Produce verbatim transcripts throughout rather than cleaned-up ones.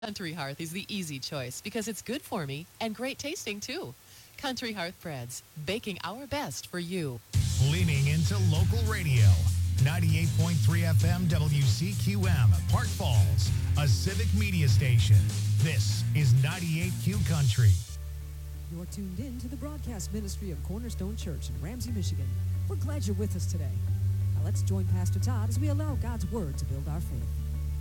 Country Hearth is the easy choice because it's good for me and great tasting too. Country Hearth Breads, baking our best for you. Leaning into local radio. ninety-eight point three F M W C Q M, Park Falls, a civic media station. This is ninety-eight Q Country. You're tuned in to the broadcast ministry of Cornerstone Church in Ramsey, Michigan. We're glad you're with us today. Now let's join Pastor Todd as we allow God's Word to build our faith.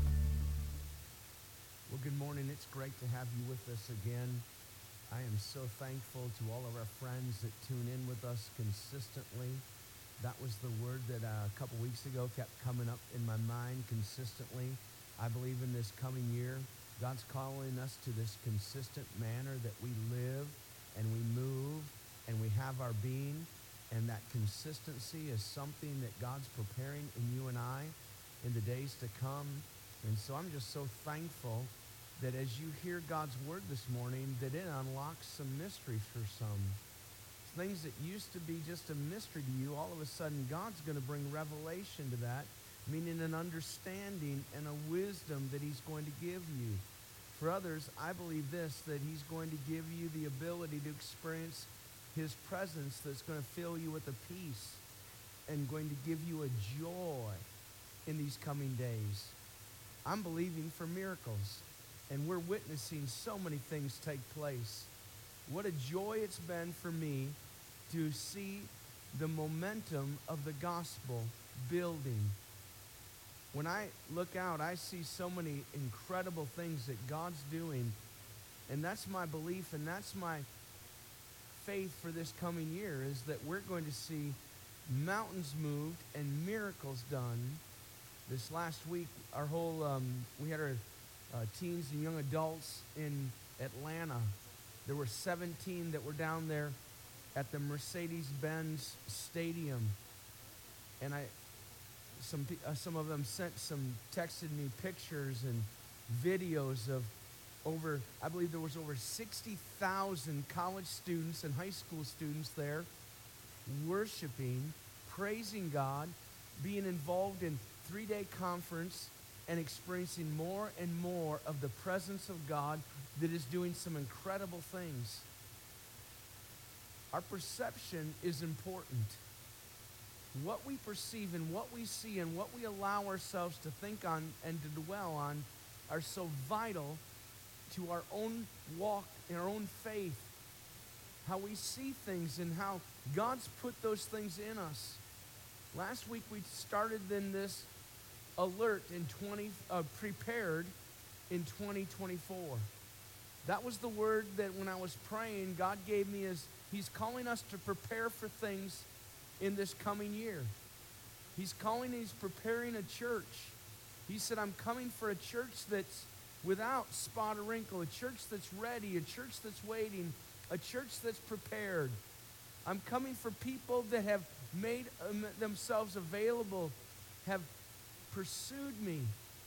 Well, good morning. It's great to have you with us again. I am so thankful to all of our friends that tune in with us consistently. That was the word that uh, a couple weeks ago kept coming up in my mind consistently. I believe in this coming year, God's calling us to this consistent manner that we live and we move and we have our being. And that consistency is something that God's preparing in you and I in the days to come. And so I'm just so thankful that as you hear God's word this morning, that it unlocks some mysteries for some. Things that used to be just a mystery to you, all of a sudden God's going to bring revelation to that, meaning an understanding and a wisdom that he's going to give you. For others, I believe this, that he's going to give you the ability to experience his presence that's going to fill you with a peace and going to give you a joy in these coming days. I'm believing for miracles, and we're witnessing so many things take place. What a joy it's been for me to see the momentum of the gospel building. When I look out, I see so many incredible things that God's doing, and that's my belief, and that's my faith for this coming year, is that we're going to see mountains moved and miracles done. This last week, our whole, um, we had our uh, teens and young adults in Atlanta. There were seventeen that were down there at the Mercedes-Benz Stadium. And I, some, uh, some of them sent some, texted me pictures and videos of over, I believe there was over sixty thousand college students and high school students there worshiping, praising God, being involved in three-day conference and experiencing more and more of the presence of God that is doing some incredible things. Our perception is important. What we perceive and what we see and what we allow ourselves to think on and to dwell on are so vital to our own walk, in our own faith, how we see things and how God's put those things in us. Last week we started in this alert in twenty uh, prepared in twenty twenty-four. That was the word that when I was praying, God gave me, as he's calling us to prepare for things in this coming year. He's calling, he's preparing a church. He said, I'm coming for a church that's without spot or wrinkle, a church that's ready, a church that's waiting, a church that's prepared. I'm coming for people that have made um, themselves available, have pursued me.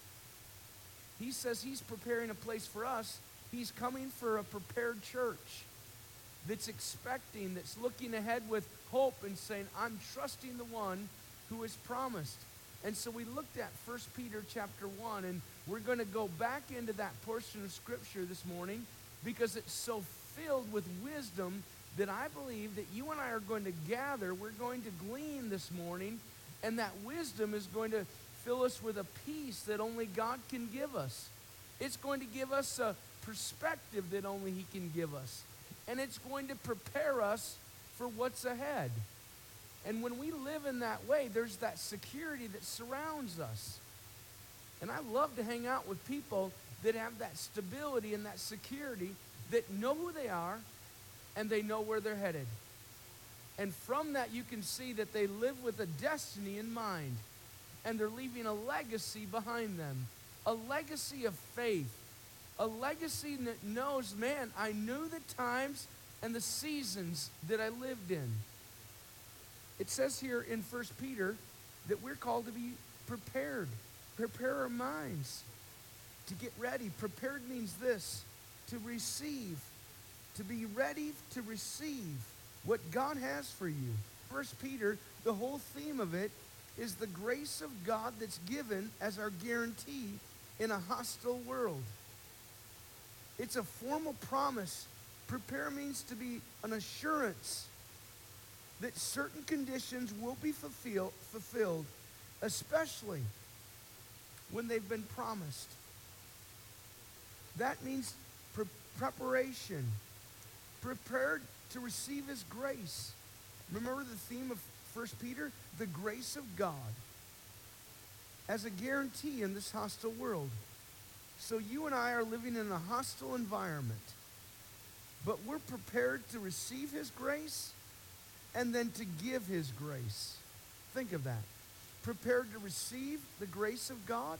He says he's preparing a place for us. He's coming for a prepared church that's expecting, that's looking ahead with hope and saying, I'm trusting the one who has promised. And so we looked at First Peter chapter one, and we're going to go back into that portion of Scripture this morning because it's so filled with wisdom that I believe that you and I are going to gather, we're going to glean this morning, and that wisdom is going to fill us with a peace that only God can give us. It's going to give us a perspective that only he can give us. And it's going to prepare us for what's ahead. And when we live in that way, there's that security that surrounds us. And I love to hang out with people that have that stability and that security, that know who they are and they know where they're headed. And from that you can see that they live with a destiny in mind. And they're leaving a legacy behind them. A legacy of faith. A legacy that knows, man, I knew the times and the seasons that I lived in. It says here in First Peter that we're called to be prepared. Prepare our minds to get ready. Prepared means this, to receive, to be ready to receive what God has for you. First Peter, the whole theme of it is the grace of God that's given as our guarantee in a hostile world. It's a formal promise. Prepare means to be an assurance that certain conditions will be fulfill, fulfilled, especially when they've been promised. That means pre- preparation. Prepared to receive his grace. Remember the theme of First Peter? The grace of God as a guarantee in this hostile world. So you and I are living in a hostile environment, but we're prepared to receive his grace and then to give his grace. Think of that. Prepared to receive the grace of God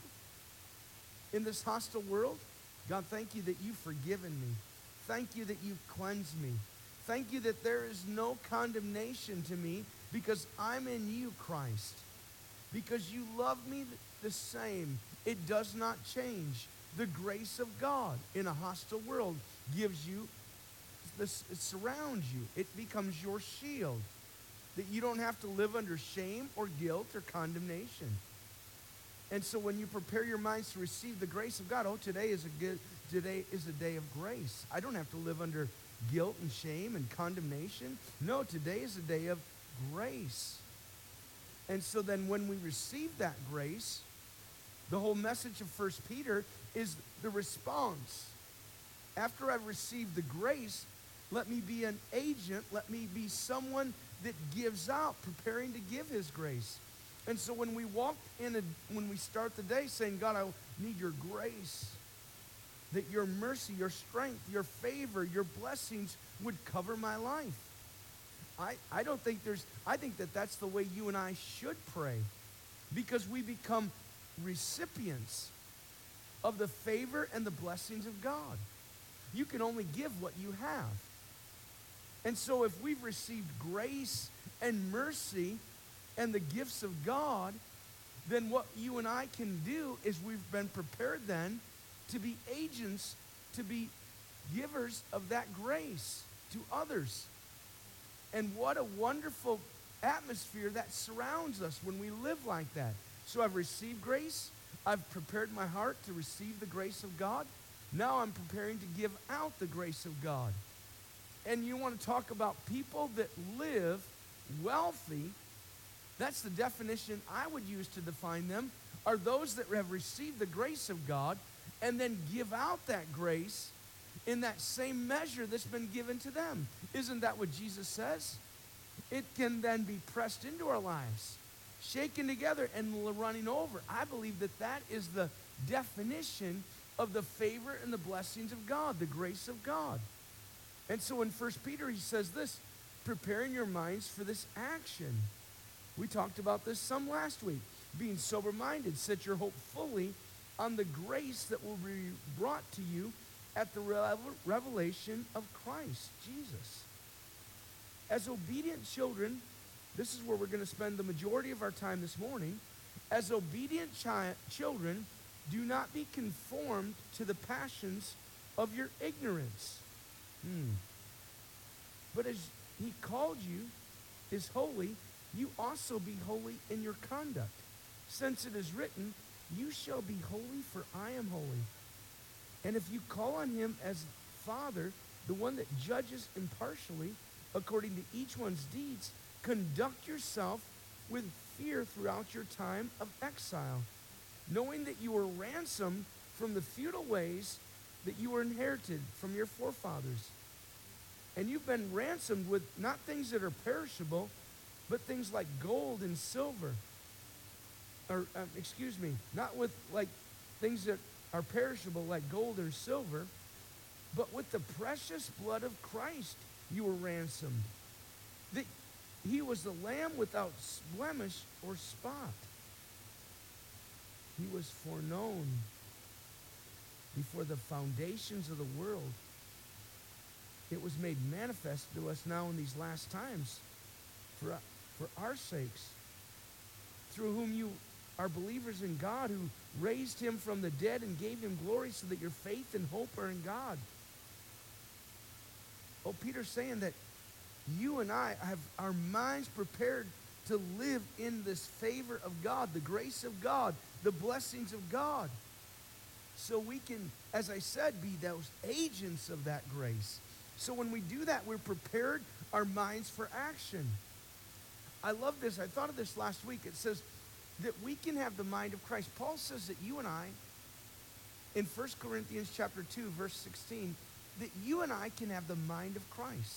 in this hostile world. God, thank you that you've forgiven me. Thank you that you've cleansed me. Thank you that there is no condemnation to me because I'm in you, Christ. Because you love me the same. It does not change. The grace of God in a hostile world gives you, this, it surrounds you. It becomes your shield. That you don't have to live under shame or guilt or condemnation. And so when you prepare your minds to receive the grace of God, oh, today is a good, today is a day of grace. I don't have to live under guilt and shame and condemnation. No, today is a day of grace. And so then when we receive that grace, the whole message of First Peter is the response. After I've received the grace, let me be an agent. Let me be someone that gives out, preparing to give his grace. And so when we walk in, a, when we start the day saying, God, I need your grace, that your mercy, your strength, your favor, your blessings would cover my life. I, I don't think there's, I think that that's the way you and I should pray, because we become recipients of the favor and the blessings of God. You can only give what you have. And so if we've received grace and mercy and the gifts of God, then what you and I can do is we've been prepared then to be agents, to be givers of that grace to others. And what a wonderful atmosphere that surrounds us when we live like that. So I've received grace. I've prepared my heart to receive the grace of God. Now I'm preparing to give out the grace of God. And you want to talk about people that live wealthy, that's the definition I would use to define them, are those that have received the grace of God and then give out that grace in that same measure that's been given to them. Isn't that what Jesus says? It can then be pressed into our lives, shaken together and running over. I believe that that is the definition of the favor and the blessings of God, the grace of God. And so in First Peter he says this, preparing your minds for this action. We talked about this some last week. Being sober-minded, set your hope fully on the grace that will be brought to you at the revelation of Christ, Jesus. As obedient children, this is where we're going to spend the majority of our time this morning. As obedient chi- children, do not be conformed to the passions of your ignorance. Hmm. But as he called you is holy, you also be holy in your conduct. Since it is written, you shall be holy, for I am holy. And if you call on him as Father, the one that judges impartially according to each one's deeds, conduct yourself with fear throughout your time of exile, knowing that you were ransomed from the futile ways that you were inherited from your forefathers. And you've been ransomed with not things that are perishable, but things like gold and silver. Or, uh, excuse me, not with like things that are perishable like gold or silver, but with the precious blood of Christ you were ransomed. That he was the Lamb without blemish or spot. He was foreknown before the foundations of the world. It was made manifest to us now in these last times for, for our sakes, through whom you are believers in God, who raised him from the dead and gave him glory, so that your faith and hope are in God. Oh, Peter's saying that you and I have our minds prepared to live in this favor of God, the grace of God, the blessings of God. so we can, as I said, be those agents of that grace. So when we do that, we're prepared our minds for action. I love this. I thought of this last week. It says that we can have the mind of Christ. Paul says that you and I, in First Corinthians chapter two, verse sixteen, that you and I can have the mind of Christ.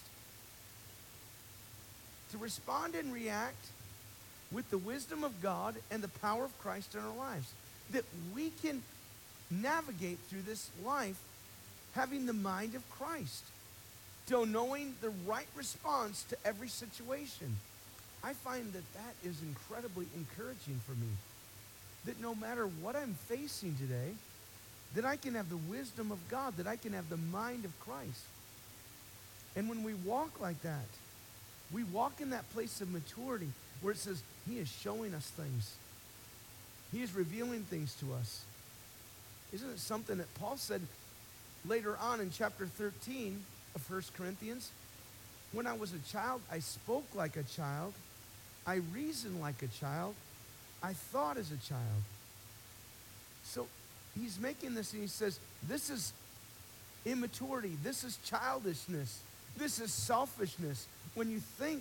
To respond and react with the wisdom of God and the power of Christ in our lives. That we can navigate through this life having the mind of Christ. To knowing the right response to every situation. I find that that is incredibly encouraging for me. That no matter what I'm facing today, that I can have the wisdom of God, that I can have the mind of Christ. And when we walk like that, we walk in that place of maturity where it says, he is showing us things. He is revealing things to us. Isn't it something that Paul said later on in chapter thirteen of First Corinthians? When I was a child, I spoke like a child. I reasoned like a child. I thought as a child. So he's making this and he says, this is immaturity. This is childishness. This is selfishness. When you think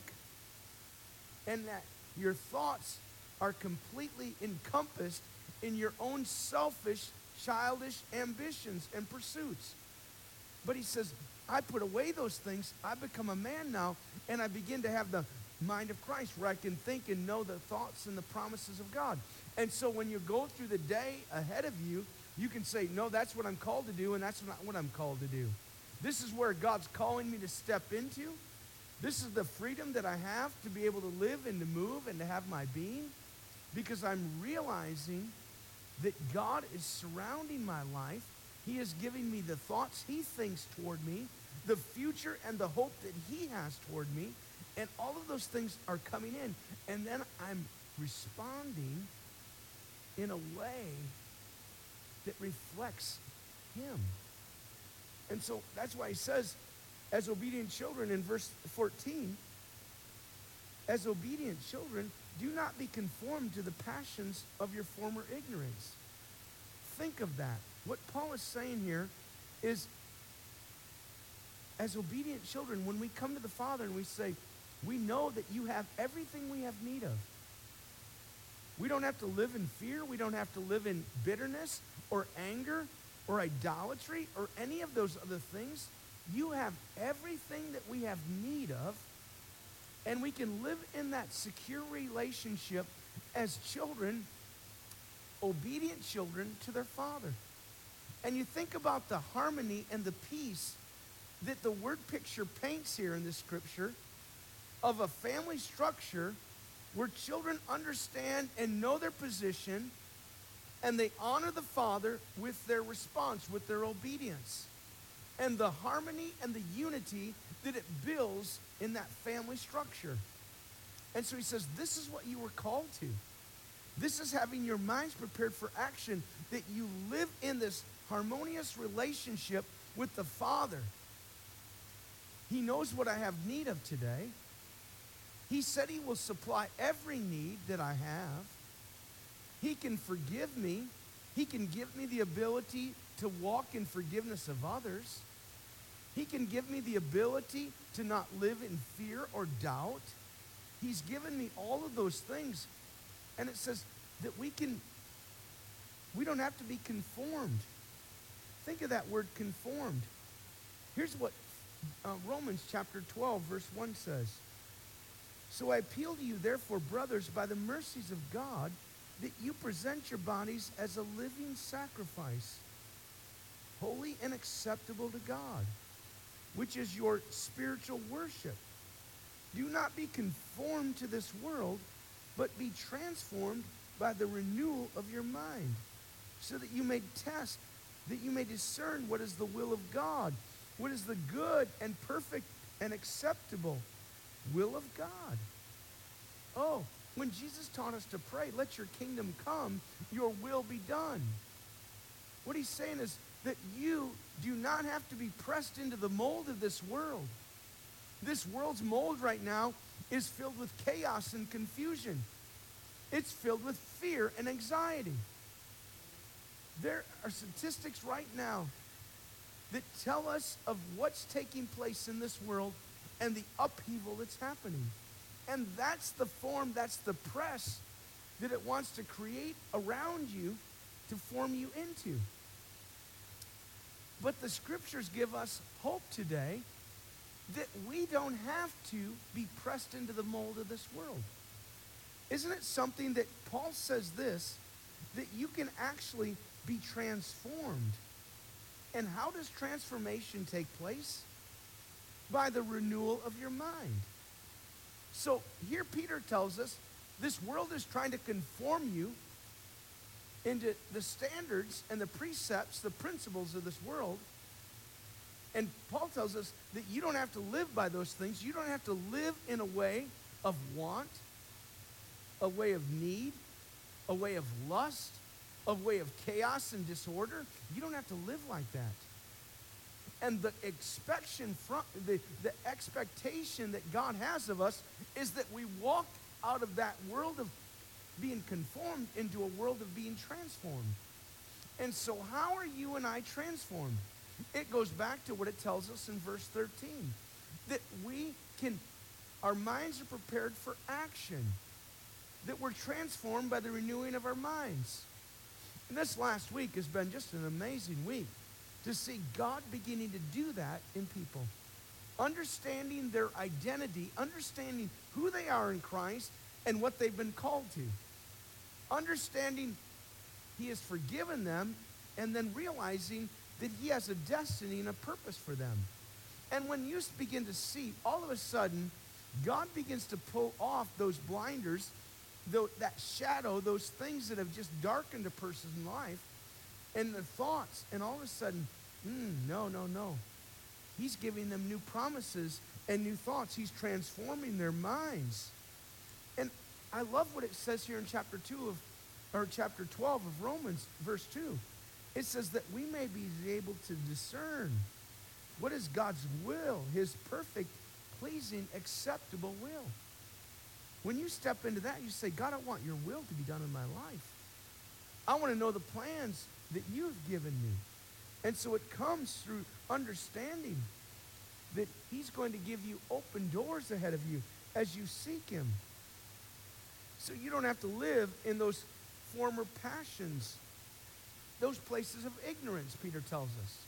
and that your thoughts are completely encompassed in your own selfish, childish ambitions and pursuits. But he says, I put away those things. I become a man now, and I begin to have the mind of Christ where I can think and know the thoughts and the promises of God. And so when you go through the day ahead of you, you can say, no, that's what I'm called to do, and that's not what I'm called to do. This is where God's calling me to step into. This is the freedom that I have to be able to live and to move and to have my being, because I'm realizing that God is surrounding my life. He is giving me the thoughts he thinks toward me, the future and the hope that he has toward me, and all of those things are coming in. And then I'm responding in a way that reflects him. And so that's why he says, as obedient children in verse fourteen, as obedient children, do not be conformed to the passions of your former ignorance. Think of that. What Paul is saying here is, as obedient children, when we come to the Father and we say, we know that you have everything we have need of. We don't have to live in fear. We don't have to live in bitterness or anger or idolatry or any of those other things. You have everything that we have need of, and we can live in that secure relationship as children, obedient children to their Father. And you think about the harmony and the peace that the word picture paints here in this scripture of a family structure where children understand and know their position, and they honor the Father with their response, with their obedience. And the harmony and the unity that it builds in that family structure. And so he says, this is what you were called to. This is having your minds prepared for action, that you live in this harmonious relationship with the Father. He knows what I have need of today. He said he will supply every need that I have. He can forgive me. He can give me the ability to walk in forgiveness of others. He can give me the ability to not live in fear or doubt. He's given me all of those things. And it says that we can, we don't have to be conformed. Think of that word conformed. Here's what uh, Romans chapter twelve, verse one says. So I appeal to you, therefore, brothers, by the mercies of God, that you present your bodies as a living sacrifice, holy and acceptable to God, which is your spiritual worship. Do not be conformed to this world, but be transformed by the renewal of your mind, so that you may test, that you may discern what is the will of God, what is the good and perfect and acceptable will of God. Oh, when Jesus taught us to pray, let your kingdom come, your will be done. What he's saying is that you do not have to be pressed into the mold of this world. This world's mold right now is filled with chaos and confusion. It's filled with fear and anxiety. There are statistics right now that tell us of what's taking place in this world and the upheaval that's happening. And that's the form, that's the press that it wants to create around you to form you into. But the scriptures give us hope today that we don't have to be pressed into the mold of this world. Isn't it something that Paul says this, that you can actually be transformed? And how does transformation take place? By the renewal of your mind. So here Peter tells us this world is trying to conform you into the standards and the precepts, the principles of this world. And Paul tells us that you don't have to live by those things. You don't have to live in a way of want, a way of need, a way of lust, a way of chaos and disorder. You don't have to live like that. And the expectation from the, the expectation that God has of us is that we walk out of that world of being conformed into a world of being transformed. And so how are you and I transformed? It goes back to what it tells us in verse thirteen, that we can, our minds are prepared for action, that we're transformed by the renewing of our minds. And this last week has been just an amazing week to see God beginning to do that in people. Understanding their identity, understanding who they are in Christ and what they've been called to. Understanding he has forgiven them, and then realizing that he has a destiny and a purpose for them. And when you begin to see, all of a sudden, God begins to pull off those blinders, though, that shadow, those things that have just darkened a person's life, and the thoughts, and all of a sudden, mm, no, no, no. He's giving them new promises and new thoughts. He's transforming their minds. And I love what it says here in chapter two of, or chapter twelve of Romans, verse two. It says that we may be able to discern what is God's will, his perfect, pleasing, acceptable will. When you step into that, you say, God, I want your will to be done in my life. I want to know the plans that you've given me. And so it comes through understanding that he's going to give you open doors ahead of you as you seek him. So you don't have to live in those former passions, those places of ignorance, Peter tells us.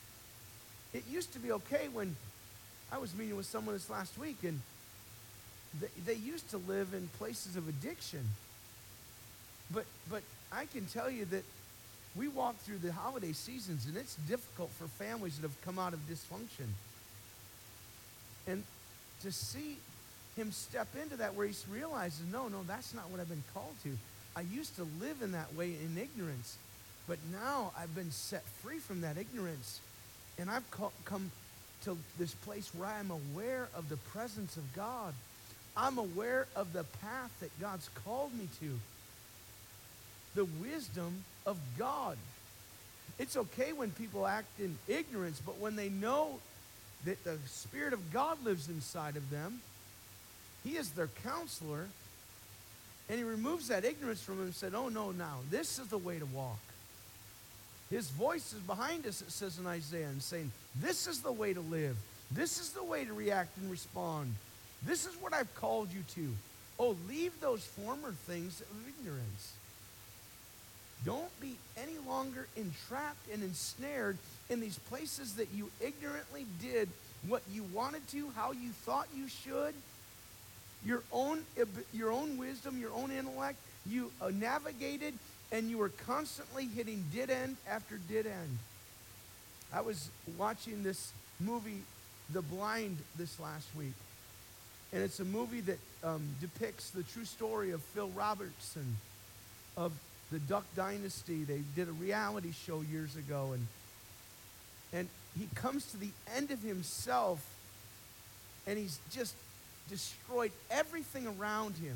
It used to be okay when I was meeting with someone this last week, and they, they used to live in places of addiction. But, but I can tell you that we walk through the holiday seasons, and it's difficult for families that have come out of dysfunction. And to see him step into that where he realizes, no, no, that's not what I've been called to. I used to live in that way in ignorance, but now I've been set free from that ignorance. And I've come to this place where I am aware of the presence of God. I'm aware of the path that God's called me to. The wisdom of God. It's okay when people act in ignorance, but when they know that the Spirit of God lives inside of them, he is their counselor, and he removes that ignorance from them and said, oh, no, now, this is the way to walk. His voice is behind us, it says in Isaiah, and saying, this is the way to live. This is the way to react and respond. This is what I've called you to. Oh, leave those former things of ignorance. Don't be any longer entrapped and ensnared in these places that you ignorantly did what you wanted to, how you thought you should. Your own, your own wisdom, your own intellect, you uh, navigated, and you were constantly hitting dead end after dead end. I was watching this movie, The Blind, this last week. And it's a movie that um, depicts the true story of Phil Robertson, of the Duck Dynasty. They did a reality show years ago, and and he comes to the end of himself, and he's just destroyed everything around him.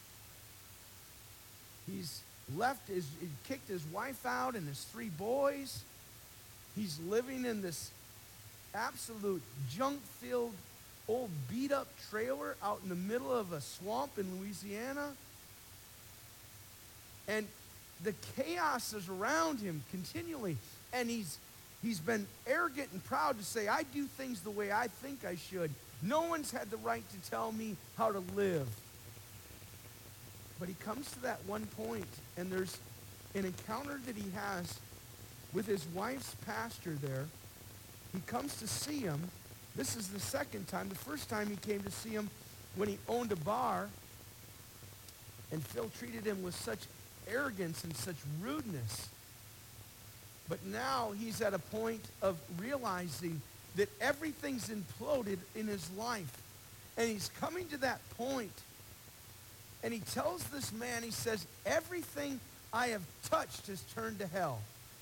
He's left his, he kicked his wife out and his three boys. He's living in this absolute junk-filled, old beat-up trailer out in the middle of a swamp in Louisiana. And the chaos is around him continually. And he's he's been arrogant and proud to say, I do things the way I think I should. No one's had the right to tell me how to live. But he comes to that one point, and there's an encounter that he has with his wife's pastor there. He comes to see him. This is the second time. The first time he came to see him when he owned a bar, and Phil treated him with such arrogance and such rudeness. But now he's at a point of realizing that everything's imploded in his life. And he's coming to that point, and he tells this man, he says, everything I have touched has turned to hell.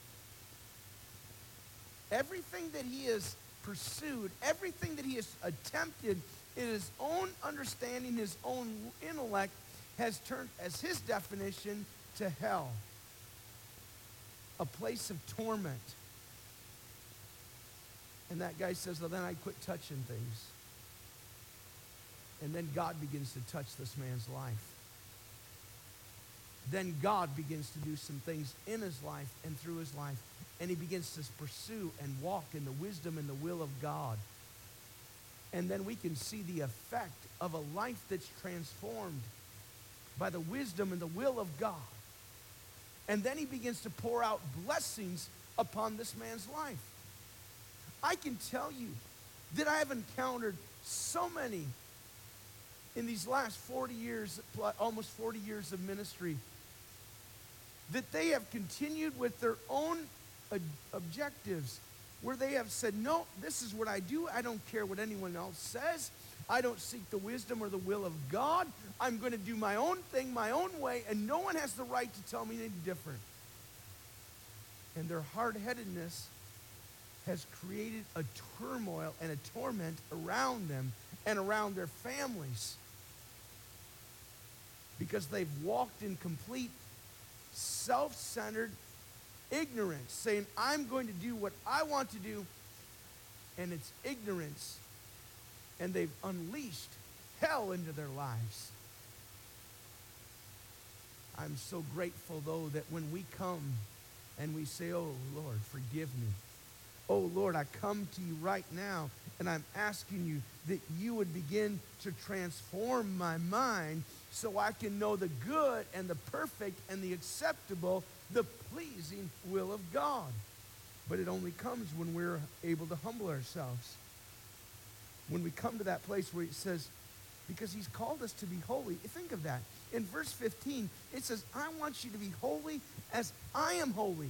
Everything that he has pursued, everything that he has attempted in his own understanding, his own intellect, has turned, as his definition, to hell. A place of torment. And that guy says, well, then I quit touching things. And then God begins to touch this man's life. Then God begins to do some things in his life and through his life. And he begins to pursue and walk in the wisdom and the will of God. And then we can see the effect of a life that's transformed by the wisdom and the will of God. And then he begins to pour out blessings upon this man's life. I can tell you that I have encountered so many in these last forty years, almost forty years of ministry, that they have continued with their own objectives, where they have said, no, this is what I do. I don't care what anyone else says. I don't seek the wisdom or the will of God. I'm going to do my own thing, my own way, and no one has the right to tell me any different. And their hard-headedness has created a turmoil and a torment around them and around their families, because they've walked in complete self-centered ignorance, saying, I'm going to do what I want to do, and it's ignorance, and they've unleashed hell into their lives. I'm so grateful, though, that when we come and we say, oh, Lord, forgive me. Oh, Lord, I come to you right now, and I'm asking you that you would begin to transform my mind so I can know the good and the perfect and the acceptable, the pleasing will of God. But it only comes when we're able to humble ourselves. When we come to that place where it says, because he's called us to be holy. Think of that. In verse fifteen, it says, I want you to be holy as I am holy.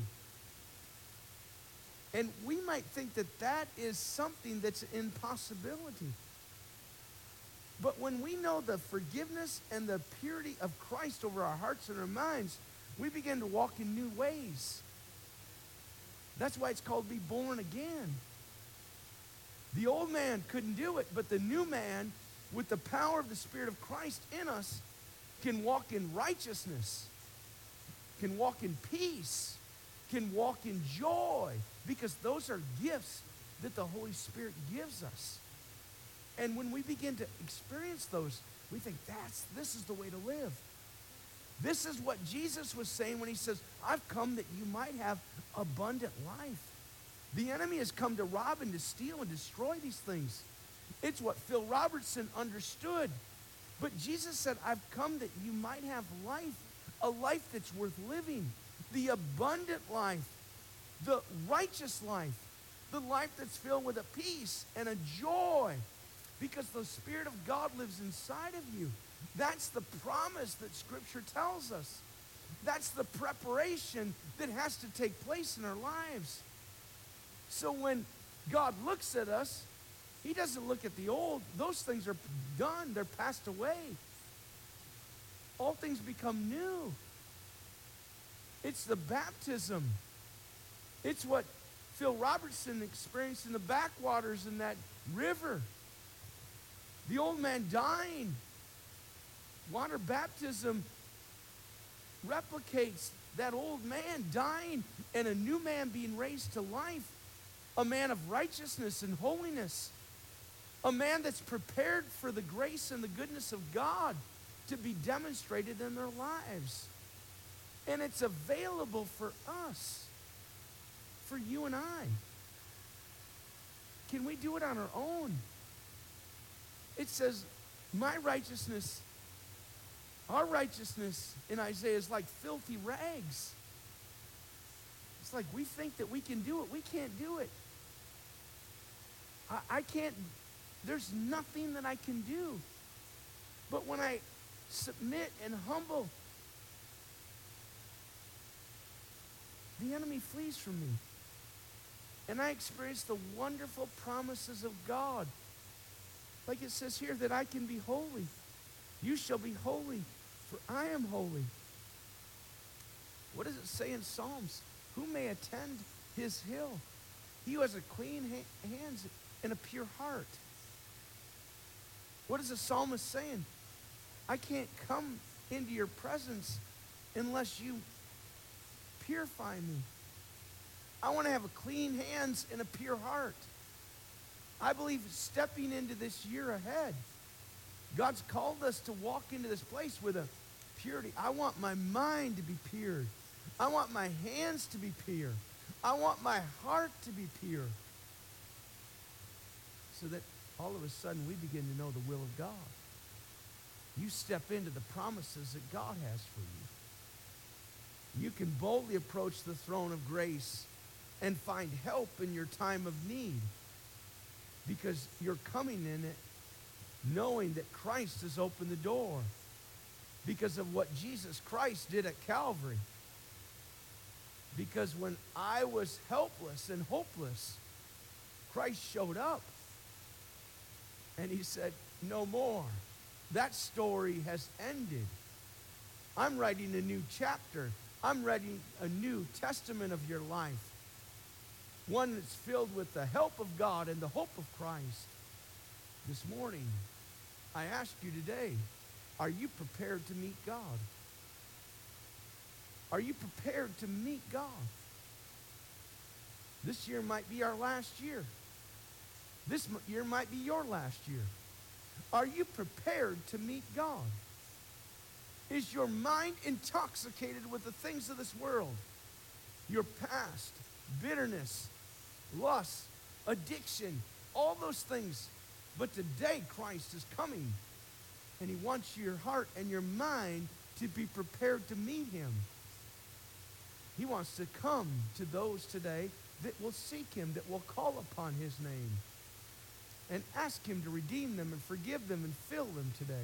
And we might think that that is something that's an impossibility. But when we know the forgiveness and the purity of Christ over our hearts and our minds, we begin to walk in new ways. That's why it's called be born again. The old man couldn't do it, but the new man, with the power of the Spirit of Christ in us, can walk in righteousness, can walk in peace, can walk in joy, because those are gifts that the Holy Spirit gives us. And when we begin to experience those, we think, that's, this is the way to live. This is what Jesus was saying when he says, I've come that you might have abundant life. The enemy has come to rob and to steal and destroy these things. It's what Phil Robertson understood. But Jesus said, I've come that you might have life, a life that's worth living, the abundant life, the righteous life, the life that's filled with a peace and a joy, because the Spirit of God lives inside of you. That's the promise that Scripture tells us. That's the preparation that has to take place in our lives. So when God looks at us, he doesn't look at the old. Those things are done. They're passed away. All things become new. It's the baptism. It's what Phil Robertson experienced in the backwaters in that river. The old man dying. Water baptism replicates that old man dying and a new man being raised to life. A man of righteousness and holiness. A man that's prepared for the grace and the goodness of God to be demonstrated in their lives. And it's available for us, for you and I. Can we do it on our own? It says, my righteousness, our righteousness in Isaiah is like filthy rags. It's like we think that we can do it. We can't do it. I, I can't, there's nothing that I can do. But when I submit and humble, the enemy flees from me. And I experience the wonderful promises of God. Like it says here, that I can be holy. You shall be holy, for I am holy. What does it say in Psalms? Who may attend his hill? He who has a clean ha- hands and a pure heart. What is the psalmist saying? I can't come into your presence unless you purify me. I want to have a clean hands and a pure heart. I believe stepping into this year ahead, God's called us to walk into this place with a purity. I want my mind to be pure. I want my hands to be pure. I want my heart to be pure. So that all of a sudden we begin to know the will of God. You step into the promises that God has for you. You can boldly approach the throne of grace and find help in your time of need, because you're coming in it knowing that Christ has opened the door because of what Jesus Christ did at Calvary. Because when I was helpless and hopeless, Christ showed up and he said, no more. That story has ended. I'm writing a new chapter. I'm writing a new testament of your life. One that's filled with the help of God and the hope of Christ. This morning, I ask you today, are you prepared to meet God? Are you prepared to meet God? This year might be our last year. This year might be your last year. Are you prepared to meet God? Is your mind intoxicated with the things of this world? Your past, bitterness, lust, addiction, all those things. But today Christ is coming, and he wants your heart and your mind to be prepared to meet him. He wants to come to those today that will seek him, that will call upon his name, and ask him to redeem them and forgive them and fill them today.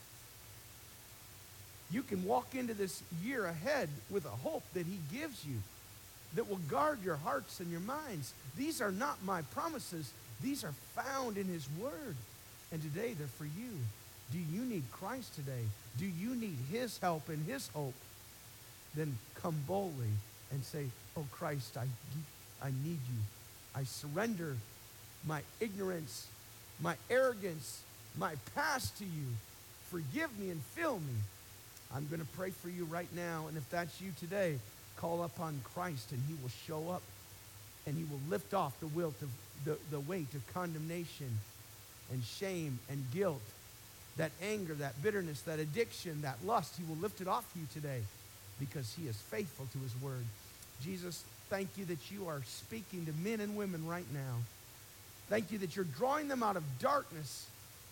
You can walk into this year ahead with a hope that he gives you that will guard your hearts and your minds. These are not my promises. These are found in his word. And today they're for you. Do you need Christ today? Do you need his help and his hope? Then come boldly and say, oh Christ, I, I need you. I surrender my ignorance, my arrogance, my past to you. Forgive me and fill me. I'm going to pray for you right now, and if that's you today, call upon Christ, and he will show up, and he will lift off the weight of, the, the weight of condemnation and shame and guilt, that anger, that bitterness, that addiction, that lust. He will lift it off you today because he is faithful to his word. Jesus, thank you that you are speaking to men and women right now. Thank you that you're drawing them out of darkness.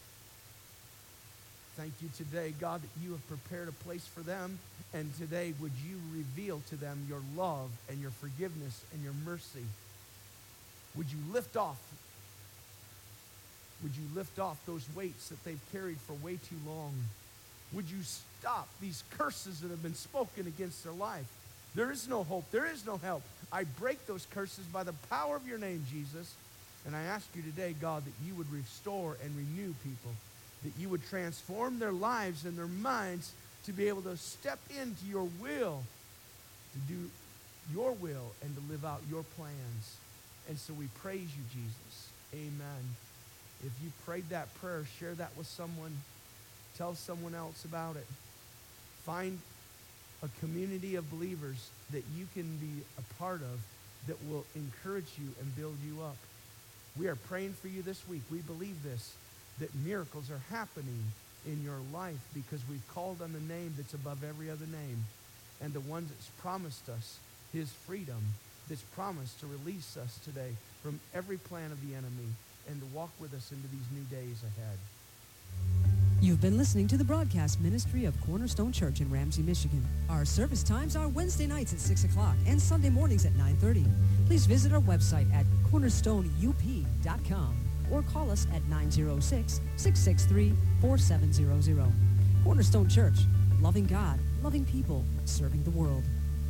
Thank you today, God, that you have prepared a place for them. And today, would you reveal to them your love and your forgiveness and your mercy? Would you lift off, would you lift off those weights that they've carried for way too long? Would you stop these curses that have been spoken against their life? There is no hope. There is no help. I break those curses by the power of your name, Jesus. And I ask you today, God, that you would restore and renew people, that you would transform their lives and their minds to be able to step into your will, to do your will and to live out your plans. And so we praise you, Jesus. Amen. If you prayed that prayer, share that with someone. Tell someone else about it. Find a community of believers that you can be a part of that will encourage you and build you up. We are praying for you this week. We believe this, that miracles are happening in your life because we've called on the name that's above every other name. and the one that's promised us his freedom, that's promised to release us today from every plan of the enemy and to walk with us into these new days ahead. You've been listening to the broadcast ministry of Cornerstone Church in Ramsey, Michigan. Our service times are Wednesday nights at six o'clock and Sunday mornings at nine thirty. Please visit our website at cornerstone u p dot com or call us at nine oh six, six six three, four seven zero zero. Cornerstone Church, loving God, loving people, serving the world.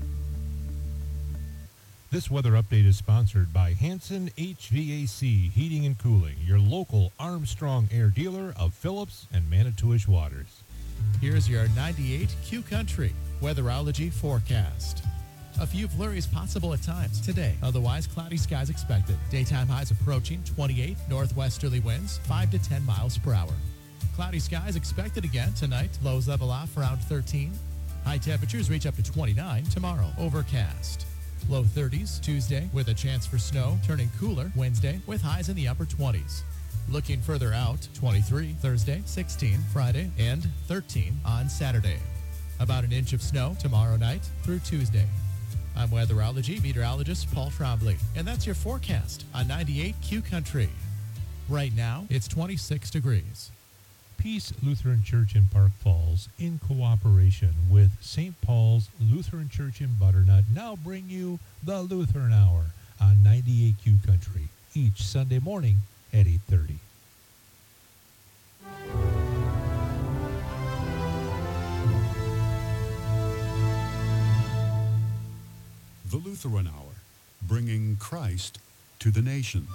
This weather update is sponsored by Hanson H V A C Heating and Cooling, your local Armstrong Air dealer of Phillips and Manitowish waters. Here's your ninety-eight Q Country weatherology forecast. A few flurries possible at times today. Otherwise, cloudy skies expected. Daytime highs approaching twenty-eight, northwesterly winds five to ten miles per hour. Cloudy skies expected again tonight. Lows level off around thirteen. High temperatures reach up to twenty-nine tomorrow. Overcast. Low thirties Tuesday with a chance for snow, turning cooler Wednesday with highs in the upper twenties. Looking further out, twenty-three Thursday, sixteen Friday, and thirteen on Saturday. About an inch of snow tomorrow night through Tuesday. I'm weatherology meteorologist Paul Trombley, and that's your forecast on ninety-eight Q Country. Right now, it's twenty-six degrees. Peace Lutheran Church in Park Falls, in cooperation with Saint Paul's Lutheran Church in Butternut, now bring you the Lutheran Hour on ninety-eight Q Country, each Sunday morning at eight thirty. The Lutheran Hour, bringing Christ to the nations.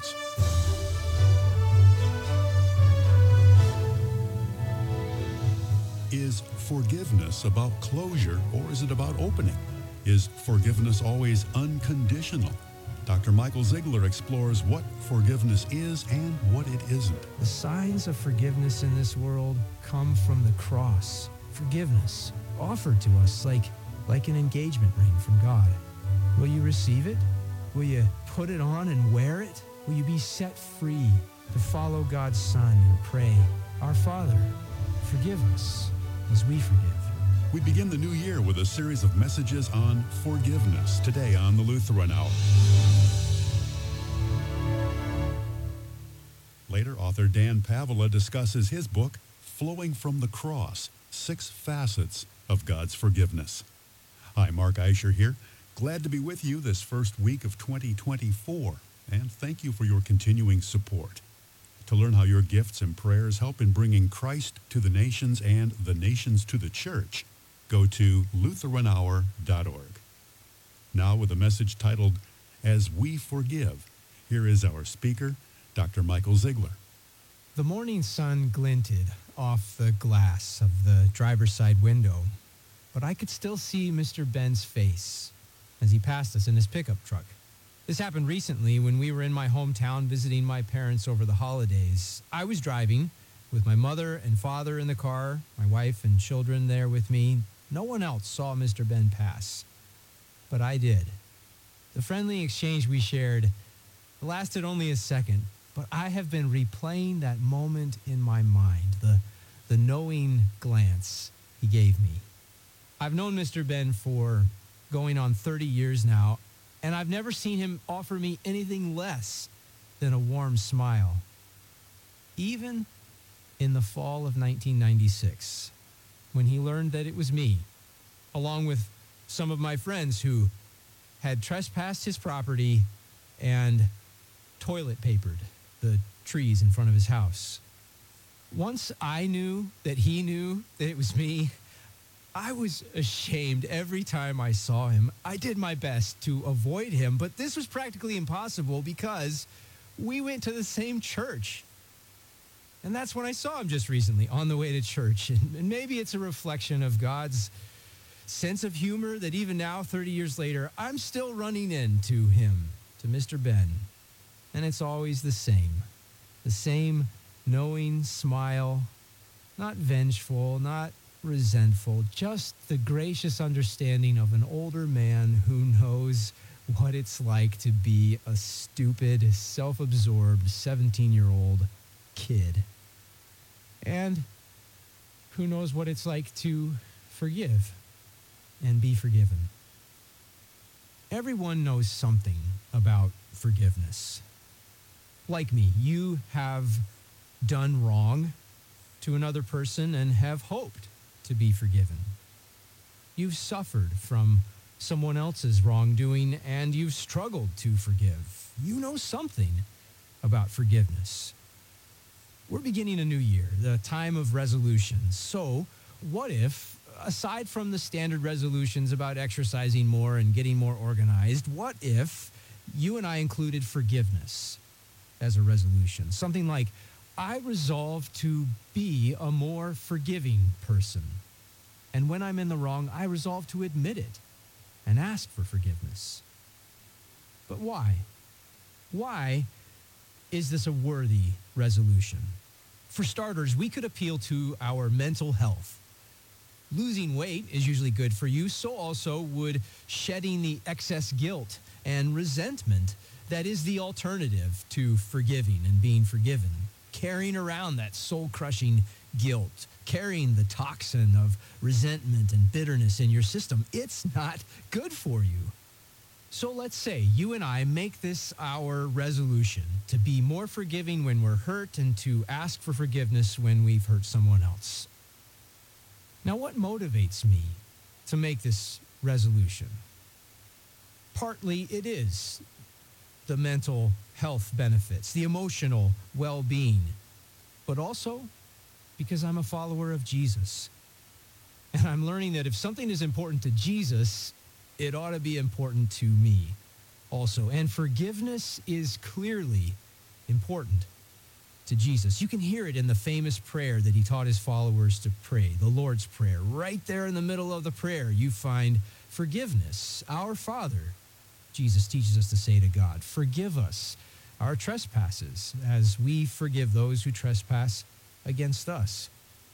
Is forgiveness about closure, or is it about opening? Is forgiveness always unconditional? Doctor Michael Ziegler explores what forgiveness is and what it isn't. The signs of forgiveness in this world come from the cross. Forgiveness offered to us like, like an engagement ring from God. Will you receive it? Will you put it on and wear it? Will you be set free to follow God's Son and pray, "Our Father, forgive us as we forgive"? We begin the new year with a series of messages on forgiveness today on the Lutheran Hour. Later, author Dan Pavela discusses his book, Flowing from the Cross, Six Facets of God's Forgiveness. Hi, Mark Eicher here. Glad to be with you this first week of twenty twenty-four, and thank you for your continuing support. To learn how your gifts and prayers help in bringing Christ to the nations and the nations to the church, go to lutheran hour dot org. Now with a message titled, As We Forgive, here is our speaker, Doctor Michael Ziegler. The morning sun glinted off the glass of the driver's side window, but I could still see Mister Ben's face as he passed us in his pickup truck. This happened recently when we were in my hometown visiting my parents over the holidays. I was driving with my mother and father in the car, my wife and children there with me. No one else saw Mister Ben pass, but I did. The friendly exchange we shared lasted only a second, but I have been replaying that moment in my mind, the, the knowing glance he gave me. I've known Mister Ben for going on thirty years now, and I've never seen him offer me anything less than a warm smile. Even in the fall of nineteen ninety-six, when he learned that it was me, along with some of my friends who had trespassed his property and toilet papered the trees in front of his house. Once I knew that he knew that it was me, I was ashamed every time I saw him. I did my best to avoid him, but this was practically impossible because we went to the same church. And that's when I saw him just recently on the way to church. And, and maybe it's a reflection of God's sense of humor that even now, thirty years later, I'm still running into him, to Mister Ben. And it's always the same. The same knowing smile, not vengeful, not resentful, just the gracious understanding of an older man who knows what it's like to be a stupid, self-absorbed seventeen-year-old kid. And who knows what it's like to forgive. and be forgiven. Everyone knows something about forgiveness. Like me, you have done wrong to another person and have hoped to be forgiven. You've suffered from someone else's wrongdoing and you've struggled to forgive. You know something about forgiveness. We're beginning a new year, the time of resolutions. So what if, aside from the standard resolutions about exercising more and getting more organized, what if you and I included forgiveness as a resolution? Something like, I resolve to be a more forgiving person. And when I'm in the wrong, I resolve to admit it and ask for forgiveness. But why? Why is this a worthy resolution? For starters, we could appeal to our mental health. Losing weight is usually good for you, so also would shedding the excess guilt and resentment that is the alternative to forgiving and being forgiven. Carrying around that soul-crushing guilt, carrying the toxin of resentment and bitterness in your system, it's not good for you. So let's say you and I make this our resolution to be more forgiving when we're hurt and to ask for forgiveness when we've hurt someone else. Now, what motivates me to make this resolution? Partly it is the mental health benefits, the emotional well-being, but also because I'm a follower of Jesus. And I'm learning that if something is important to Jesus, it ought to be important to me also. And forgiveness is clearly important to Jesus. You can hear it in the famous prayer that he taught his followers to pray, the Lord's Prayer. Right there in the middle of the prayer, you find forgiveness. Our Father, Jesus teaches us to say to God, forgive us our trespasses as we forgive those who trespass against us.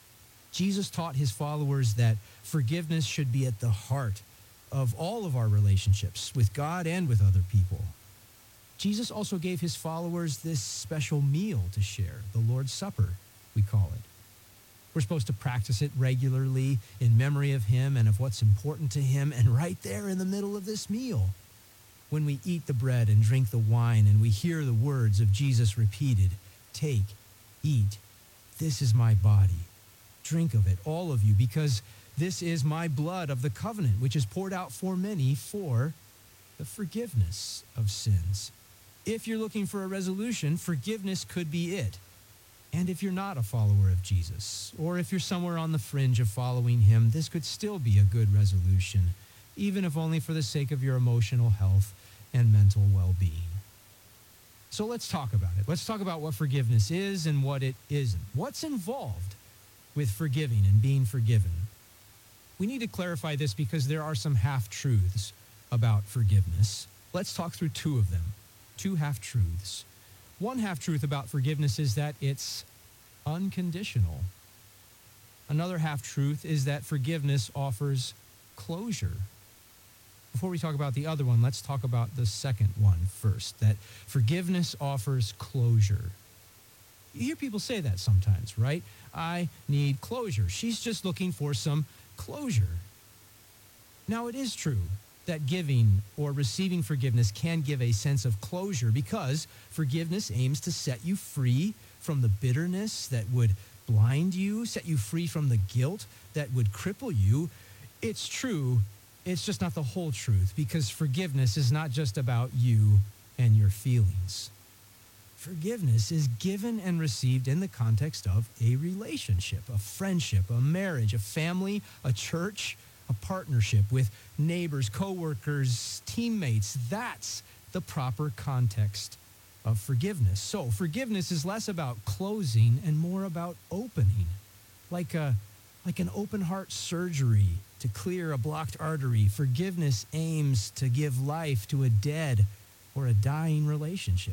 Jesus taught his followers that forgiveness should be at the heart of all of our relationships with God and with other people. Jesus also gave his followers this special meal to share, the Lord's Supper, we call it. We're supposed to practice it regularly in memory of him and of what's important to him. And right there in the middle of this meal, when we eat the bread and drink the wine and we hear the words of Jesus repeated, take, eat, this is my body. Drink of it, all of you, because this is my blood of the covenant, which is poured out for many for the forgiveness of sins. If you're looking for a resolution, forgiveness could be it. And if you're not a follower of Jesus, or if you're somewhere on the fringe of following him, this could still be a good resolution, even if only for the sake of your emotional health and mental well-being. So let's talk about it. Let's talk about what forgiveness is and what it isn't. What's involved with forgiving and being forgiven? We need to clarify this because there are some half-truths about forgiveness. Let's talk through two of them, two half-truths. One half-truth about forgiveness is that it's unconditional. Another half-truth is that forgiveness offers closure. Before we talk about the other one, let's talk about the second one first, that forgiveness offers closure. You hear people say that sometimes, right? I need closure. She's just looking for some closure. Now, it is true that giving or receiving forgiveness can give a sense of closure because forgiveness aims to set you free from the bitterness that would blind you, set you free from the guilt that would cripple you. It's true. It's just not the whole truth because forgiveness is not just about you and your feelings. Forgiveness is given and received in the context of a relationship, a friendship, a marriage, a family, a church, a partnership with neighbors, coworkers, teammates. That's the proper context of forgiveness. So forgiveness is less about closing and more about opening, like a like an open heart surgery to clear a blocked artery. Forgiveness aims to give life to a dead or a dying relationship.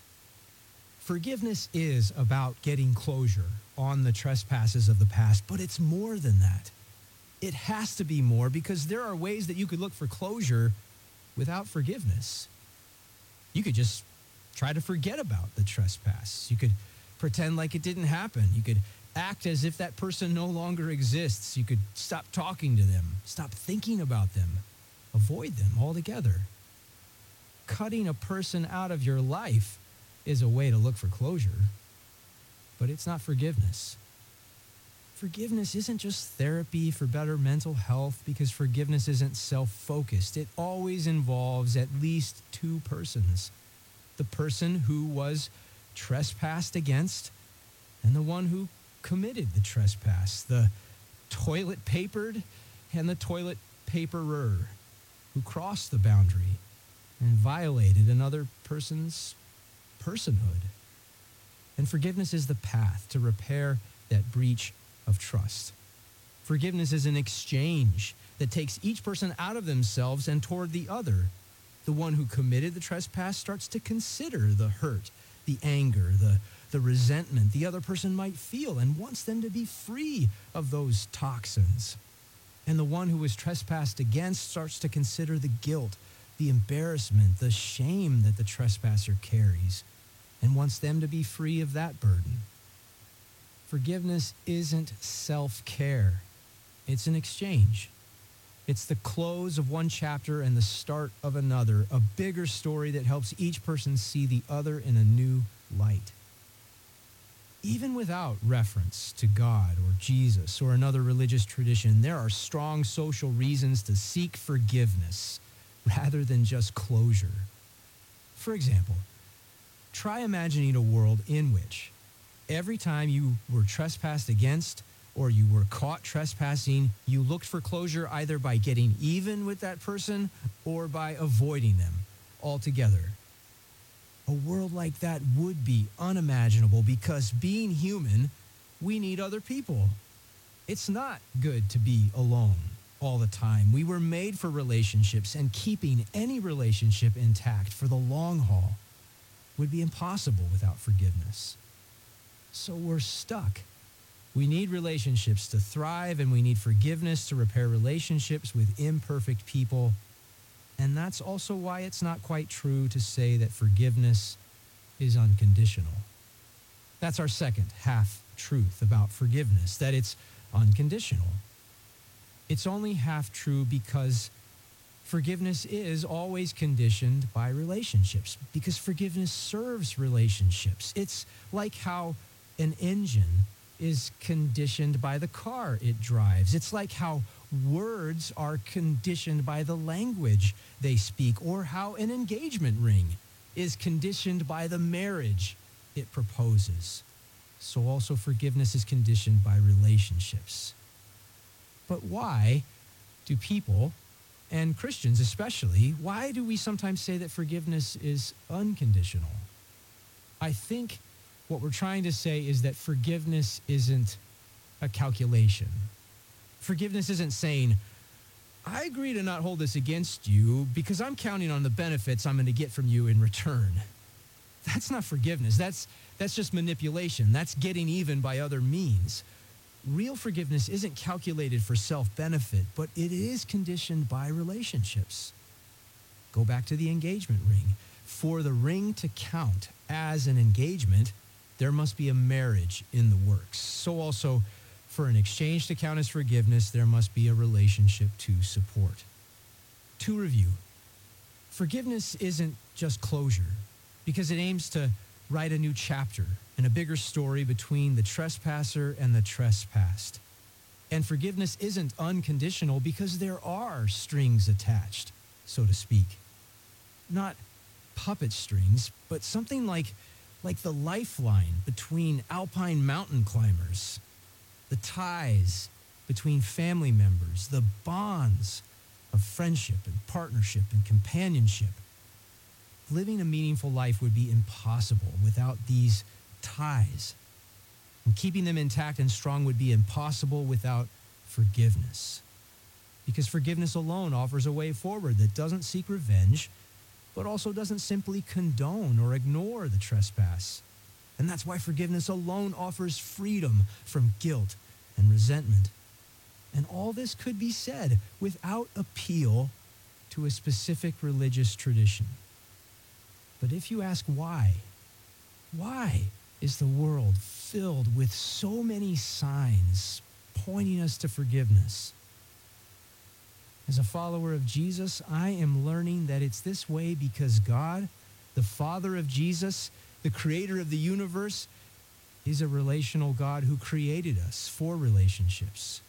Forgiveness is about getting closure on the trespasses of the past, but it's more than that. It has to be more because there are ways that you could look for closure without forgiveness. You could just try to forget about the trespass. You could pretend like it didn't happen. You could act as if that person no longer exists. You could stop talking to them, stop thinking about them, avoid them altogether. Cutting a person out of your life is a way to look for closure, but it's not forgiveness. Forgiveness isn't just therapy for better mental health, because forgiveness isn't self-focused. It always involves at least two persons. The person who was trespassed against and the one who committed the trespass, the toilet papered and the toilet paperer, who crossed the boundary and violated another person's personhood. And forgiveness is the path to repair that breach of trust. Forgiveness is an exchange that takes each person out of themselves and toward the other. The one who committed the trespass starts to consider the hurt, the anger, the, the resentment the other person might feel, and wants them to be free of those toxins. And the one who was trespassed against starts to consider the guilt, the embarrassment, the shame that the trespasser carries, and wants them to be free of that burden. Forgiveness isn't self-care. It's an exchange. It's the close of one chapter and the start of another, a bigger story that helps each person see the other in a new light. Even without reference to God or Jesus or another religious tradition, there are strong social reasons to seek forgiveness rather than just closure. For example, try imagining a world in which every time you were trespassed against or you were caught trespassing, you looked for closure either by getting even with that person or by avoiding them altogether. A world like that would be unimaginable, because being human, we need other people. It's not good to be alone all the time. We were made for relationships, and keeping any relationship intact for the long haul would be impossible without forgiveness. So we're stuck. We need relationships to thrive, and we need forgiveness to repair relationships with imperfect people. And that's also why it's not quite true to say that forgiveness is unconditional. That's our second half truth about forgiveness, that it's unconditional. It's only half true because forgiveness is always conditioned by relationships, because forgiveness serves relationships. It's like how an engine is conditioned by the car it drives. It's like how words are conditioned by the language they speak, or how an engagement ring is conditioned by the marriage it proposes. So also forgiveness is conditioned by relationships. But why do people, and Christians especially, why do we sometimes say that forgiveness is unconditional? I think what we're trying to say is that forgiveness isn't a calculation. Forgiveness isn't saying, I agree to not hold this against you because I'm counting on the benefits I'm going to get from you in return. That's not forgiveness. That's, that's just manipulation. That's getting even by other means. Real forgiveness isn't calculated for self-benefit, but it is conditioned by relationships. Go back to the engagement ring. For the ring to count as an engagement, there must be a marriage in the works. So also, for an exchange to count as forgiveness, there must be a relationship to support. To review, forgiveness isn't just closure, because it aims to write a new chapter and a bigger story between the trespasser and the trespassed. And forgiveness isn't unconditional because there are strings attached, so to speak. Not puppet strings, but something like, like the lifeline between alpine mountain climbers, the ties between family members, the bonds of friendship and partnership and companionship. Living a meaningful life would be impossible without these ties. And keeping them intact and strong would be impossible without forgiveness. Because forgiveness alone offers a way forward that doesn't seek revenge, but also doesn't simply condone or ignore the trespass. And that's why forgiveness alone offers freedom from guilt and resentment. And all this could be said without appeal to a specific religious tradition. But if you ask why, why is the world filled with so many signs pointing us to forgiveness. As a follower of Jesus, I am learning that it's this way because God, the Father of Jesus, the creator of the universe, is a relational God who created us for relationships.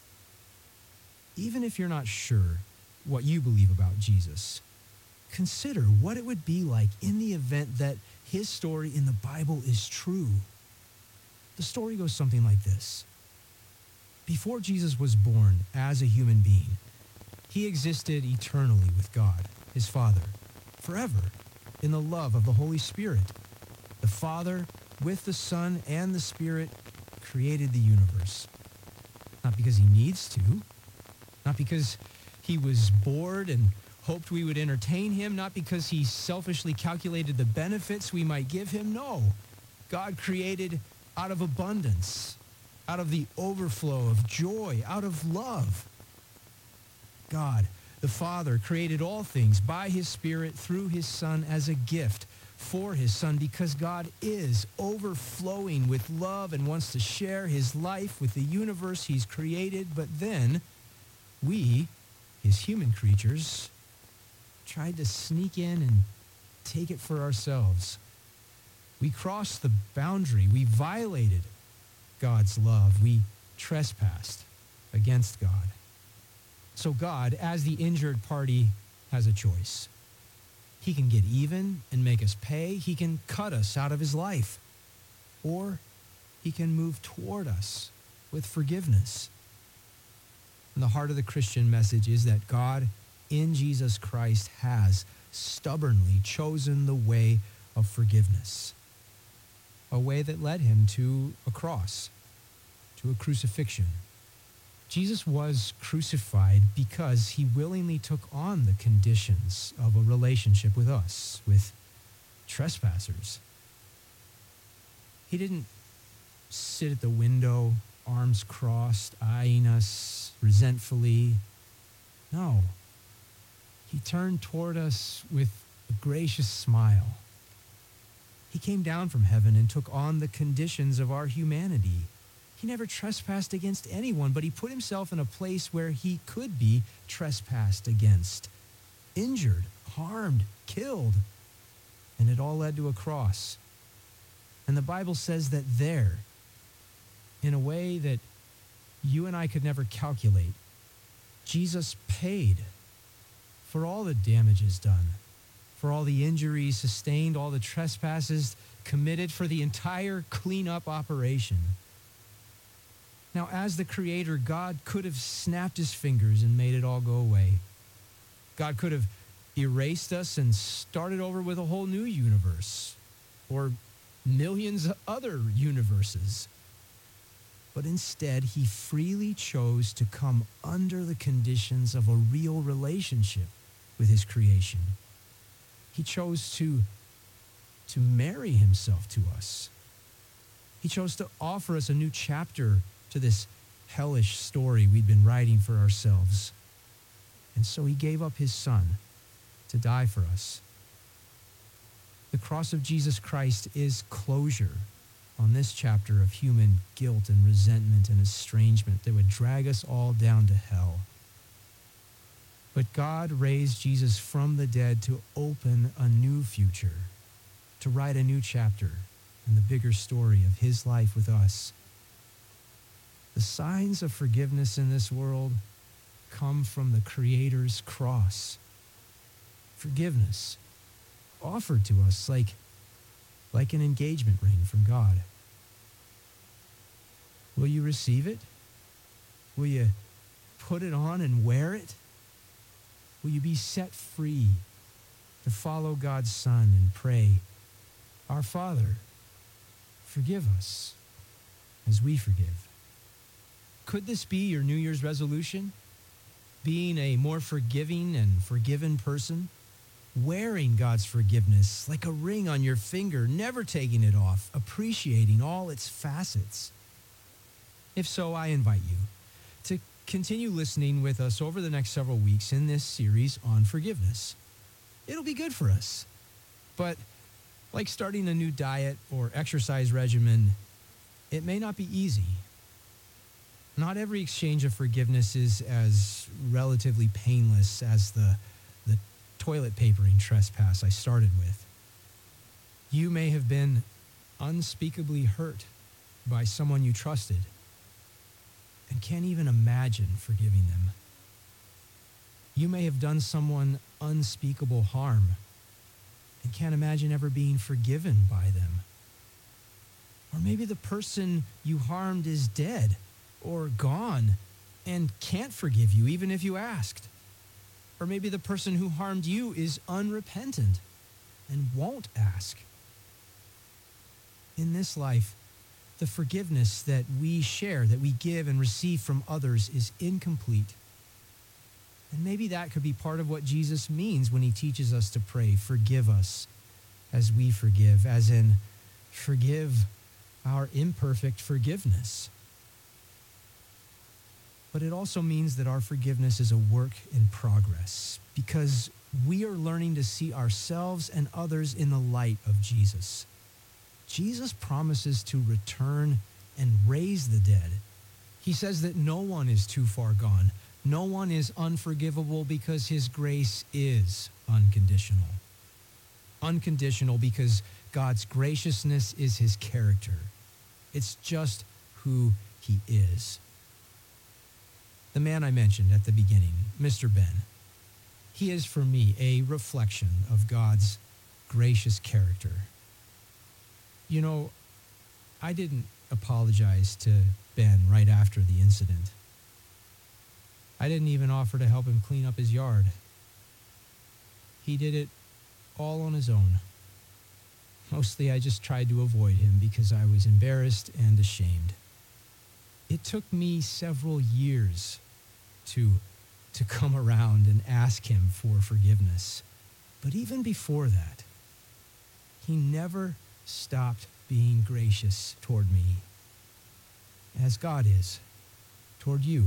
Even if you're not sure what you believe about Jesus, consider what it would be like in the event that his story in the Bible is true. The story goes something like this. Before Jesus was born as a human being, he existed eternally with God, his Father, forever, in the love of the Holy Spirit. The Father, with the Son and the Spirit, created the universe. Not because he needs to, not because he was bored and hoped we would entertain him, not because he selfishly calculated the benefits we might give him. No, God created out of abundance, out of the overflow of joy, out of love. God, the Father, created all things by his Spirit through his Son as a gift for his Son because God is overflowing with love and wants to share his life with the universe he's created. But then we, his human creatures, tried to sneak in and take it for ourselves. We crossed the boundary. We violated God's love. We trespassed against God. So God, as the injured party, has a choice. He can get even and make us pay. He can cut us out of his life. Or he can move toward us with forgiveness. And the heart of the Christian message is that God in Jesus Christ has stubbornly chosen the way of forgiveness, a way that led him to a cross, to a crucifixion. Jesus was crucified because he willingly took on the conditions of a relationship with us, with trespassers. He didn't sit at the window, arms crossed, eyeing us resentfully. No. He turned toward us with a gracious smile. He came down from heaven and took on the conditions of our humanity. He never trespassed against anyone, but he put himself in a place where he could be trespassed against, injured, harmed, killed. And it all led to a cross. And the Bible says that there, in a way that you and I could never calculate, Jesus paid for all the damages done, for all the injuries sustained, all the trespasses committed, for the entire cleanup operation. Now, as the Creator, God could have snapped his fingers and made it all go away. God could have erased us and started over with a whole new universe, or millions of other universes. But instead, he freely chose to come under the conditions of a real relationship with his creation. He chose to, to marry himself to us. He chose to offer us a new chapter to this hellish story we'd been writing for ourselves. And so he gave up his Son to die for us. The cross of Jesus Christ is closure on this chapter of human guilt and resentment and estrangement that would drag us all down to hell. But God raised Jesus from the dead to open a new future, to write a new chapter in the bigger story of his life with us. The signs of forgiveness in this world come from the Creator's cross. Forgiveness offered to us like, like an engagement ring from God. Will you receive it? Will you put it on and wear it? Will you be set free to follow God's Son and pray, "Our Father, forgive us as we forgive"? Could this be your New Year's resolution? Being a more forgiving and forgiven person? Wearing God's forgiveness like a ring on your finger, never taking it off, appreciating all its facets? If so, I invite you to continue listening with us over the next several weeks in this series on forgiveness. It'll be good for us. But like starting a new diet or exercise regimen, It may not be easy. Not every exchange of forgiveness is as relatively painless as the, the toilet papering trespass I started with. You may have been unspeakably hurt by someone you trusted and can't even imagine forgiving them. You may have done someone unspeakable harm and can't imagine ever being forgiven by them. Or maybe the person you harmed is dead or gone and can't forgive you even if you asked. Or maybe the person who harmed you is unrepentant and won't ask. In this life, the forgiveness that we share, that we give and receive from others is incomplete. And maybe that could be part of what Jesus means when he teaches us to pray, forgive us as we forgive, as in forgive our imperfect forgiveness. But it also means that our forgiveness is a work in progress because we are learning to see ourselves and others in the light of Jesus. Jesus promises to return and raise the dead. He says that no one is too far gone. No one is unforgivable because his grace is unconditional. Unconditional because God's graciousness is his character. It's just who he is. The man I mentioned at the beginning, Mister Ben, he is for me a reflection of God's gracious character. You know, I didn't apologize to Ben right after the incident. I didn't even offer to help him clean up his yard. He did it all on his own. Mostly I just tried to avoid him because I was embarrassed and ashamed. It took me several years to, to come around and ask him for forgiveness. But even before that, he never stopped being gracious toward me, as God is toward you.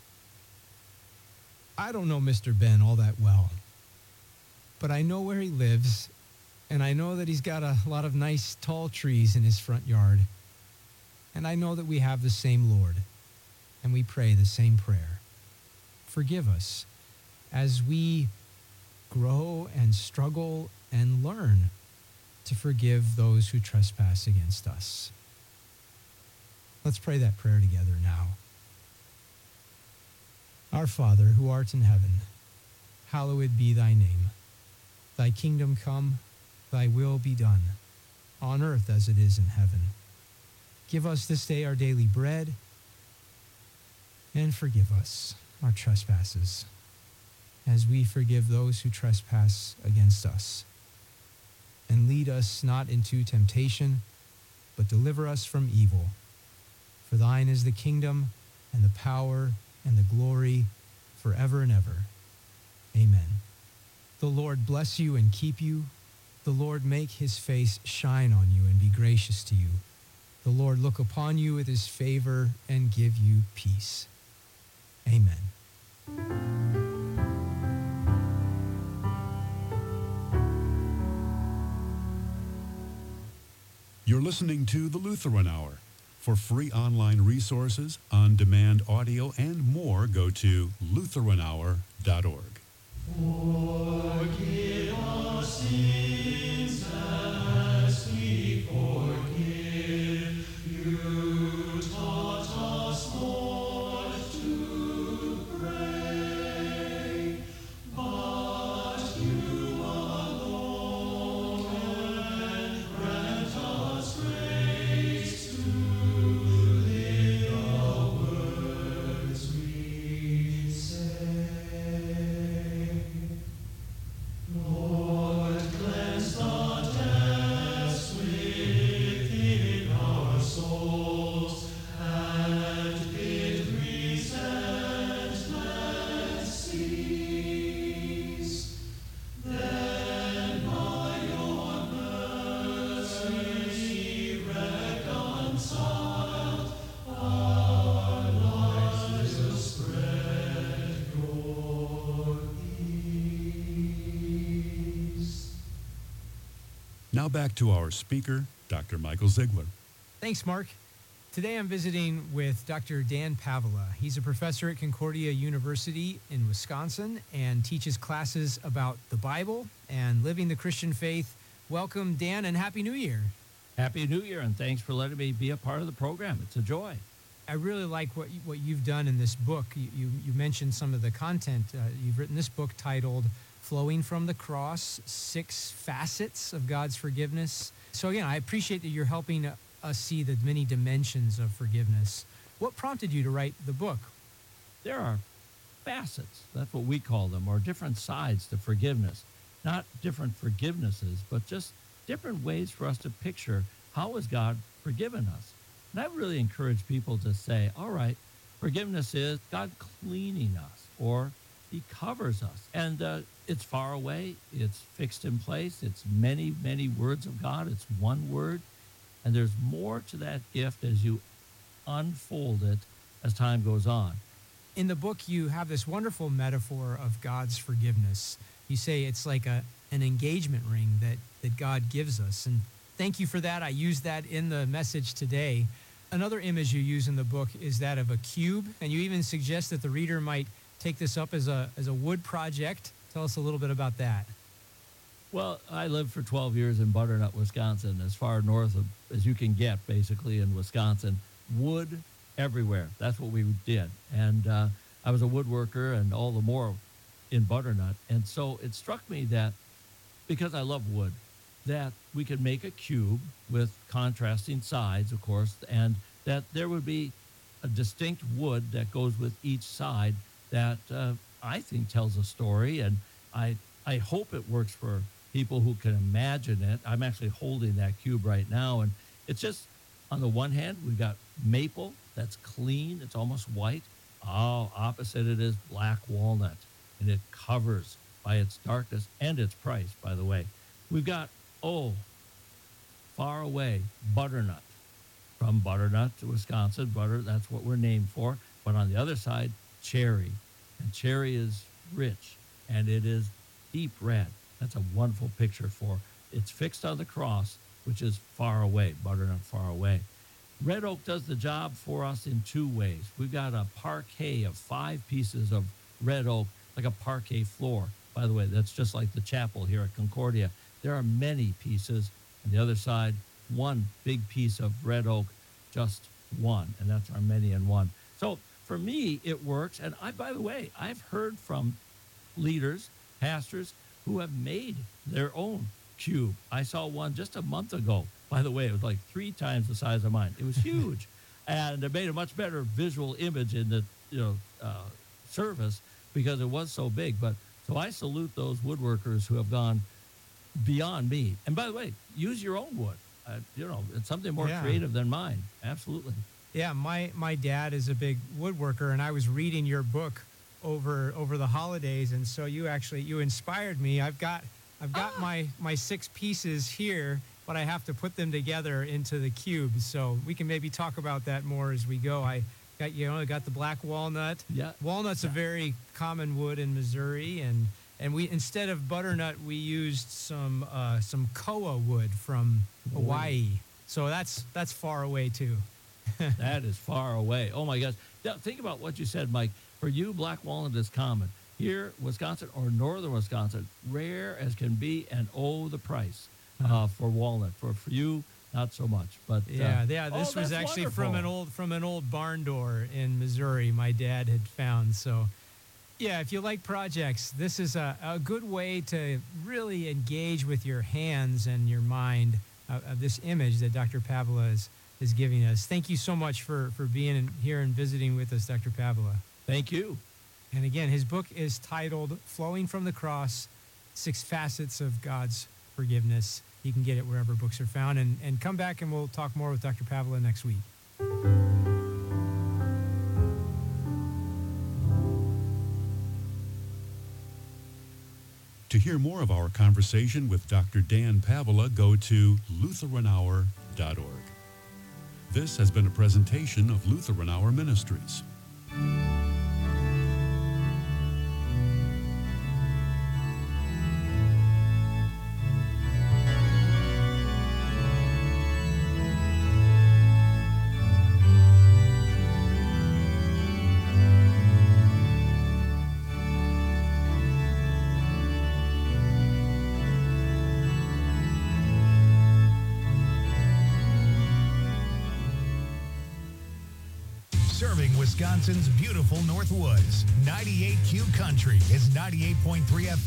I don't know Mister Ben all that well, but I know where he lives, and I know that he's got a lot of nice tall trees in his front yard, and I know that we have the same Lord, and we pray the same prayer. Forgive us as we grow and struggle and learn to forgive those who trespass against us. Let's pray that prayer together now. Our Father, who art in heaven, hallowed be thy name. Thy kingdom come, thy will be done, on earth as it is in heaven. Give us this day our daily bread, and forgive us our trespasses, as we forgive those who trespass against us. And lead us not into temptation, but deliver us from evil. For thine is the kingdom, and the power, and the glory, forever and ever. Amen. The Lord bless you and keep you. The Lord make his face shine on you and be gracious to you. The Lord look upon you with his favor and give you peace. Amen. You're listening to the Lutheran Hour. For free online resources, on-demand audio, and more, go to lutheran hour dot org. Forgive our sins as we forgive. You taught us, Lord, to pray, but you alone can grant us grace to live the words we say. Lord, cleanse the depths within our souls, and bid resentment cease. Then by your mercy reconciled, our lives will spread your peace. Now back to our speaker, Doctor Michael Ziegler. Thanks, Mark. Today I'm visiting with Doctor Dan Pavela. He's a professor at Concordia University in Wisconsin and teaches classes about the Bible and living the Christian faith. Welcome, Dan, and Happy New Year. Happy New Year, and thanks for letting me be a part of the program. It's a joy. I really like what you, what you've done in this book. You, you, you mentioned some of the content. Uh, you've written this book titled Flowing from the Cross, Six Facets of God's Forgiveness. So again, I appreciate that you're helping us see the many dimensions of forgiveness. What prompted you to write the book? There are facets, that's what we call them, or different sides to forgiveness. Not different forgivenesses, but just different ways for us to picture how has God forgiven us. And I really encourage people to say, all right, forgiveness is God cleaning us, or he covers us. And uh, it's far away, it's fixed in place, it's many, many words of God, it's one word. And there's more to that gift as you unfold it as time goes on. In the book, you have this wonderful metaphor of God's forgiveness. You say it's like a an engagement ring that, that God gives us. And thank you for that. I used that in the message today. Another image you use in the book is that of a cube. And you even suggest that the reader might take this up as a as a wood project. Tell us a little bit about that. Well, I lived for twelve years in Butternut, Wisconsin, as far north of, as you can get, basically, in Wisconsin. Wood everywhere. That's what we did. And uh, I was a woodworker, and all the more in Butternut. And so it struck me that, because I love wood, that we could make a cube with contrasting sides, of course, and that there would be a distinct wood that goes with each side that uh, I think tells a story. And I, I hope it works for people who can imagine it. I'm actually holding that cube right now. And it's just, on the one hand, we've got maple that's clean. It's almost white. Oh, opposite it is black walnut. And it covers by its darkness and its price, by the way. We've got, oh, far away, butternut. From Butternut to Wisconsin, butter, that's what we're named for. But on the other side, cherry. And cherry is rich, and it is deep red. That's a wonderful picture for, it's fixed on the cross, which is far away, butternut far away. Red oak does the job for us in two ways. We've got a parquet of five pieces of red oak, like a parquet floor. By the way, that's just like the chapel here at Concordia. There are many pieces. On the other side, one big piece of red oak, just one, and that's our many in one. So for me, it works. And I, by the way, I've heard from leaders, pastors, who have made their own cube. I saw one just a month ago. By the way, it was like three times the size of mine. It was huge. And it made a much better visual image in the you know uh, service because it was so big. But so I salute those woodworkers who have gone beyond me. And by the way, use your own wood. Uh, you know, it's something more Yeah. creative than mine. Absolutely. Yeah, my, my dad is a big woodworker, and I was reading your book over over the holidays, and so you actually you inspired me. I've got I've got my my six pieces here, but I have to put them together into the cube. So we can maybe talk about that more as we go. I got you know I got the black walnut. Yeah. Walnut's a very common wood in Missouri, and and we instead of butternut we used some uh, some koa wood from Hawaii. So that's that's far away too. That is far away. Oh, my gosh. Now, think about what you said, Mike. For you, black walnut is common. Here, Wisconsin or northern Wisconsin, rare as can be, and oh, the price uh, for walnut. For, for you, not so much. But Yeah, uh, yeah. This oh, was that's actually from an wonderful. old from an old barn door in Missouri my dad had found. So yeah, if you like projects, this is a, a good way to really engage with your hands and your mind uh, of this image that Doctor Pavela is, is giving us. Thank you so much for, for being in, here and visiting with us, Doctor Pavela. Thank you. And again, his book is titled Flowing from the Cross, Six Facets of God's Forgiveness. You can get it wherever books are found. And, and come back and we'll talk more with Doctor Pavela next week. To hear more of our conversation with Doctor Dan Pavela, go to Lutheran Hour dot org. This has been a presentation of Lutheran Hour Ministries. serving Wisconsin's beautiful North Woods. ninety-eight Q Country is ninety-eight point three F M.